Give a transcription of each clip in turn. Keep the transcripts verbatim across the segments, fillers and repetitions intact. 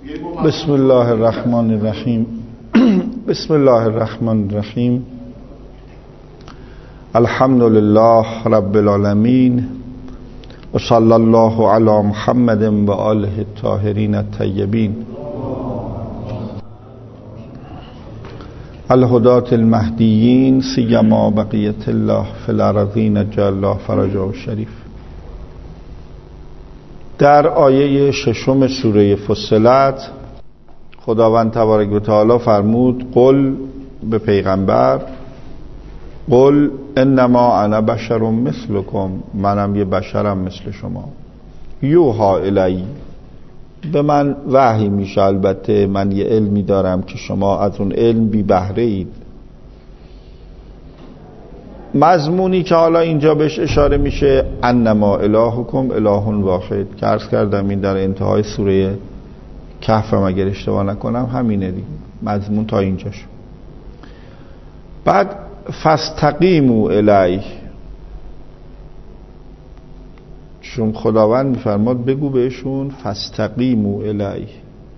بسم الله الرحمن الرحیم. بسم الله الرحمن الرحیم. الحمد لله رب العالمین و صلی الله علی محمد و آله الطاهرین الطیبین الهداة المهدیین سیما بقیت الله فی الارضین جل الله فرجه الشریف. در آیه ششم سوره فصلت خداوند تبارک و تعالی فرمود قل به پیغمبر قل انما انا بشر مثلکم، منم یه بشرم مثل شما. یوها الی، به من وحی میشه، البته من یه علمی دارم که شما از اون علم بی بهره اید. مضمونی که حالا اینجا بهش اشاره میشه انما الهکم اله واحد که عرض کردم این در انتهای سوره کهفم اگر اشتباه نکنم همینه دیگه، مضمون تا اینجاش. بعد فاستقیموا الیه، چون خداوند میفرماد بگو بهشون فاستقیموا الیه،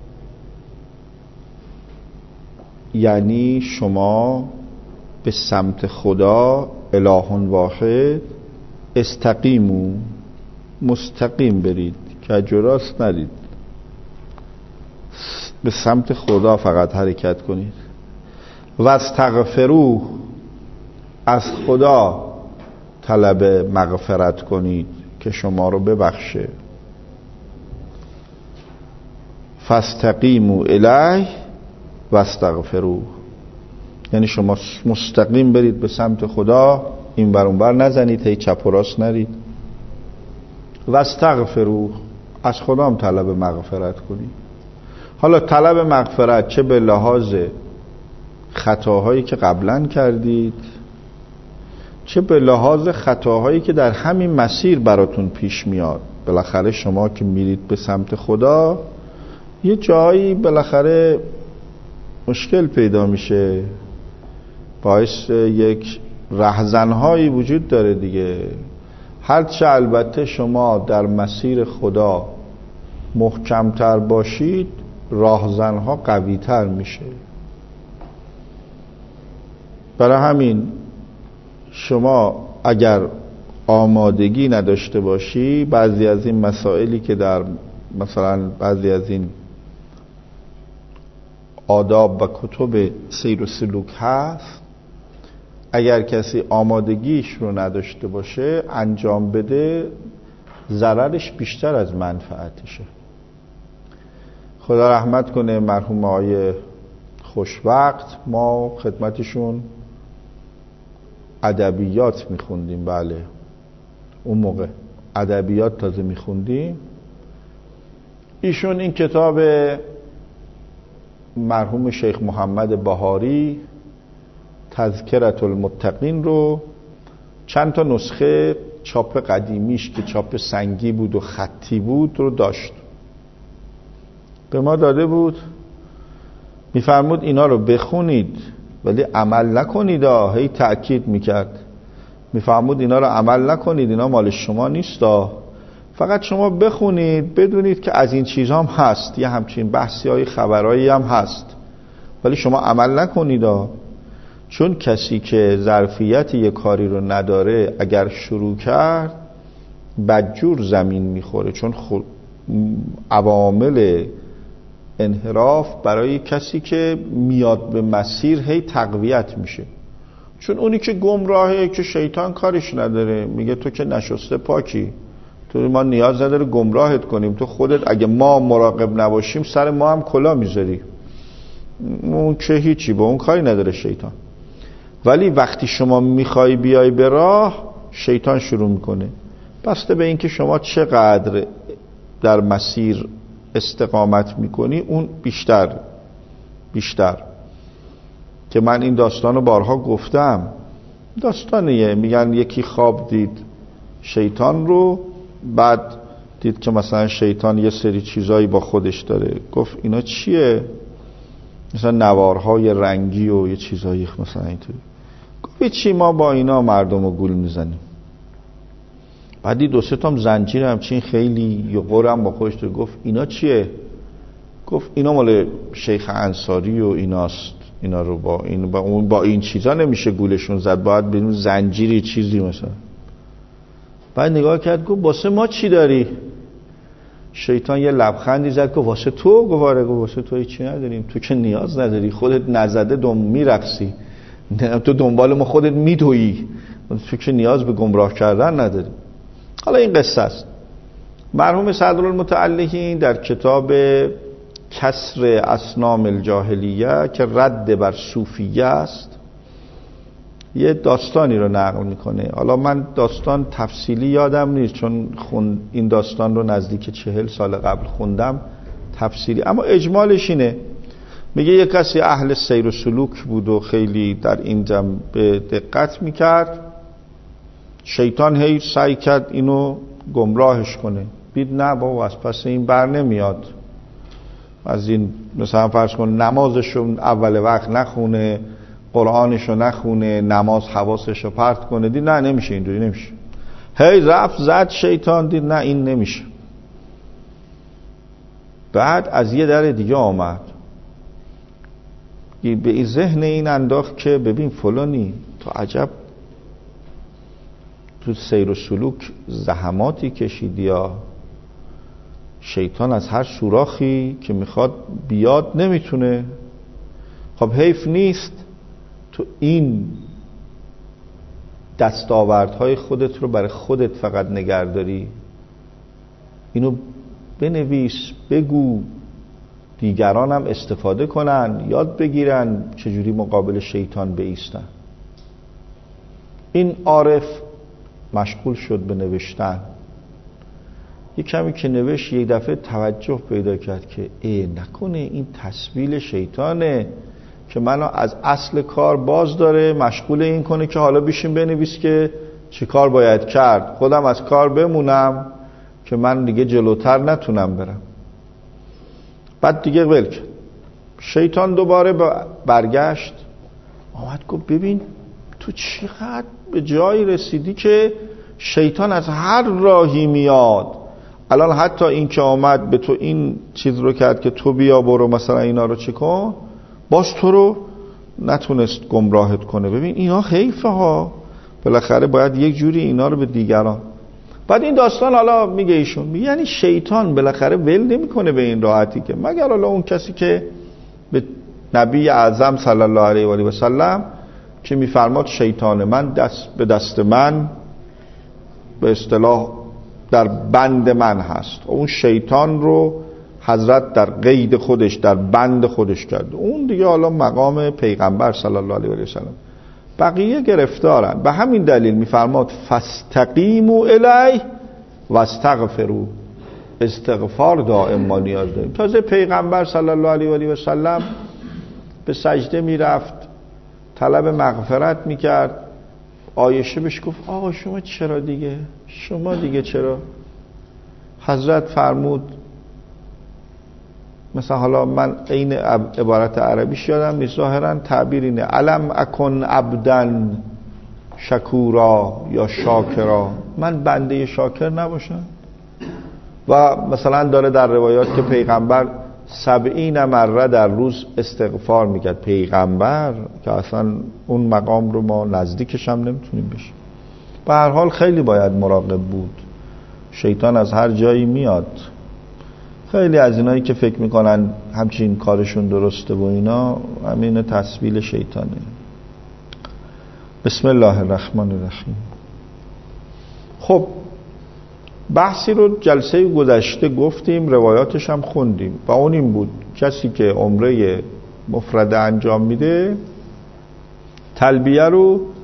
یعنی شما به سمت خدا اله واحد استقیموا، مستقیم برید، کج و راست نرید، به سمت خدا فقط حرکت کنید. و استغفروه، از خدا طلب مغفرت کنید که شما رو ببخشه. فاستقیموا الیه و استغفروه، یعنی شما مستقیم برید به سمت خدا، این بر اون بر نزنید، هی چپ و راست نرید. و استغفروه، از خدا هم طلب مغفرت کنید. حالا طلب مغفرت چه به لحاظ خطاهایی که قبلا کردید، چه به لحاظ خطاهایی که در همین مسیر براتون پیش میاد. بالاخره شما که میرید به سمت خدا یه جایی بالاخره مشکل پیدا میشه، باعث یک رهزنهایی وجود داره دیگه. هرچه البته شما در مسیر خدا محکمتر باشید راهزنها قویتر میشه. برای همین شما اگر آمادگی نداشته باشی، بعضی از این مسائلی که در مثلا بعضی از این آداب و کتب سیر و سلوک هست، اگر کسی آمادگیش رو نداشته باشه انجام بده، ضررش بیشتر از منفعتشه. خدا رحمت کنه مرحوم آقای خوشوقت، ما خدمتشون ادبیات میخوندیم. بله اون موقع ادبیات تازه میخوندیم. ایشون این کتاب مرحوم شیخ محمد بهاری تذکرة المتقین رو چند تا نسخه چاپ قدیمیش که چاپ سنگی بود و خطی بود رو داشت، به ما داده بود. میفرمود اینا رو بخونید ولی عمل نکنید، هی تأکید میکرد. میفرمود اینا رو عمل نکنید، اینا مال شما نیست، فقط شما بخونید، بدونید که از این چیزها هم هست، یه همچین بحثی های خبرایی هم هست، ولی شما عمل نکنید. چون کسی که ظرفیت یه کاری رو نداره اگر شروع کرد بدجور زمین میخوره، چون خود عوامل انحراف برای کسی که میاد به مسیر هی تقویت میشه. چون اونی که گمراهه که شیطان کارش نداره، میگه تو که نشسته پاکی، تو ما نیاز نداره گمراهت کنیم، تو خودت اگه ما مراقب نباشیم سر ما هم کلا میذاری، اون که هیچی، با اون کاری نداره شیطان. ولی وقتی شما میخوای بیای به راه، شیطان شروع میکنه، بسته به این که شما چقدر در مسیر استقامت میکنی اون بیشتر بیشتر که من این داستان رو بارها گفتم. داستانیه، میگن یکی خواب دید شیطان رو، بعد دید که مثلا شیطان یه سری چیزایی با خودش داره، گفت اینا چیه؟ مثلا نوارهای رنگی و یه چیزایی مثلا اینطوری. گفت چی، ما با اینا مردم رو گول میزنیم. بعدی دو سه تا زنجیر همچین خیلی یه قرم با خودش داره، گفت اینا چیه؟ گفت اینا مال شیخ انصاری و ایناست، اینا رو با این با اون با این چیزا نمیشه گولشون زد، باید بدون زنجیری چیزی مثلا. بعد نگاه کرد گفت واسه ما چی داری؟ شیطان یه لبخندی زد گفت واسه تو. گفت آره. گفت واسه تو هیچی نداریم، تو که نیاز نداری، خودت نزده دم میرقصی، تو دنبال ما خودت میدویی، تو که نیاز به گمراه کردن نداری. حالا این قصه است. مرحوم صدرالمتعلقین در کتاب کسر اصنام الجاهلیه که رد بر صوفیه است یه داستانی رو نقل میکنه. حالا من داستان تفصیلی یادم نیست چون خون این داستان رو نزدیک چهل سال قبل خوندم تفصیلی، اما اجمالش اینه. میگه یک کسی اهل سیر و سلوک بود و خیلی در این جنبه دقت میکرد. شیطان هی سعی کرد اینو گمراهش کنه، دید نه بابا از پس این بر نمیاد، از این مثلا فرض کن نمازشو اول وقت نخونه، قرآنشو نخونه، نماز حواسشو پرت کنه، دید نه نمیشه، اینجوری نمیشه. هی رفت زد شیطان، دید نه این نمیشه. بعد از یه در دیگه آمد به این ذهن این انداخت که ببین فلانی تو عجب تو سیر و سلوک زحماتی کشیدی، یا شیطان از هر سوراخی که میخواد بیاد نمیتونه. خب حیف نیست تو این دستاوردهای خودت رو برای خودت فقط نگهداری، اینو بنویس، بگو، دیگران هم استفاده کنن، یاد بگیرن چجوری مقابل شیطان بایستن. این عارف مشغول شد به نوشتن. یک کمی که نوشت یک دفعه توجه پیدا کرد که ای نکنه این تسبیل شیطانه که منو از اصل کار باز داره، مشغول این کنه که حالا بیشیم بنویس که چی کار باید کرد، خودم از کار بمونم که من دیگه جلوتر نتونم برم. بعد دیگه ول کرد. شیطان دوباره برگشت آمد گفت ببین تو چقدر به جایی رسیدی که شیطان از هر راهی میاد. الان حتی این که آمد به تو این چیز رو کرد که تو بیا برو مثلا اینا رو چی کن، باز تو رو نتونست گمراهت کنه. ببین اینا حیفه ها، بالاخره باید یک جوری اینا رو به دیگران. بعد این داستان حالا میگه ایشون میگه یعنی شیطان بالاخره ول نمیکنه به این راحتی که مگر حالا اون کسی که به نبی اعظم صلی الله علیه و آله و سلم که میفرماد شیطان من دست به دست من به اصطلاح در بند من هست، اون شیطان رو حضرت در قید خودش در بند خودش کرد، اون دیگه حالا مقام پیغمبر صلی الله علیه و آله و سلم، بقیه گرفتارن. به همین دلیل میفرماد فاستقیموا الیه واستغفروا، استغفار دائم ما نیاز داریم. تازه پیغمبر صلی الله علیه و آله و سلم به سجده میرفت طلب مغفرت میکرد، عایشه بهش گفت آقا شما چرا دیگه شما دیگه چرا؟ حضرت فرمود مثلا حالا من این عبارت عربیش یادم نیست، ظاهرا تعبیر اینه علم اکن عبدن شکورا یا شاکرا، من بنده شاکر نباشم؟ و مثلا داره در روایات که پیغمبر سبعین مره در روز استغفار میکرد. پیغمبر که اصلا اون مقام رو ما نزدیکش هم نمیتونیم بشیم. به هر حال خیلی باید مراقب بود، شیطان از هر جایی میاد. خیلی از اینایی که فکر میکنن همچین کارشون درسته و اینا همین تسبیل شیطانه. بسم الله الرحمن الرحیم. خب بحثی رو جلسه گذشته گفتیم، روایاتش هم خوندیم و اون این بود کسی که عمره مفرده انجام میده تلبیه رو